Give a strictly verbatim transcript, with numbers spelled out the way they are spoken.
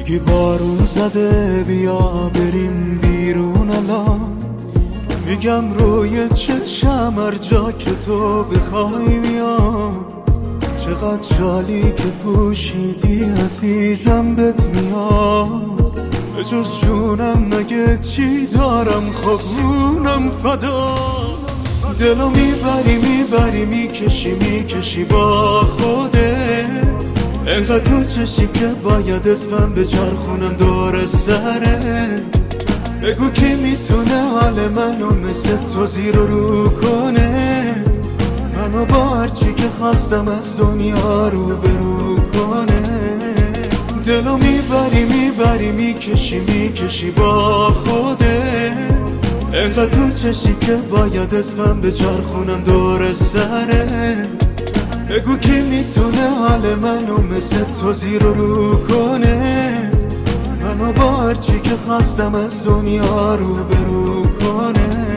میگی بارون زده بیا بریم بیرون الان، میگم روی چشم هر جا که تو بخوای میام. چقدر شالی که پوشیدی عزیزم بهت میاد، به جز جونم مگه چی دارم خبونم فدا. دلو میبری میبری میکشی میکشی با خوده، انقدر تو چشی که باید اسمم به چرخونم دور سره. بگو کی میتونه حال منو مثل تو زیر و رو کنه، منو با هرچی که خواستم از دنیا رو برو کنه. دلو میبری میبری میکشی میکشی با خوده، انقدر تو چشی که باید اسمم به چرخونم دور سره. بگو کی میتونه حال منو مثل تو زیر و رو کنه، منو با هرچی که خواستم از دنیا رو برو کنه.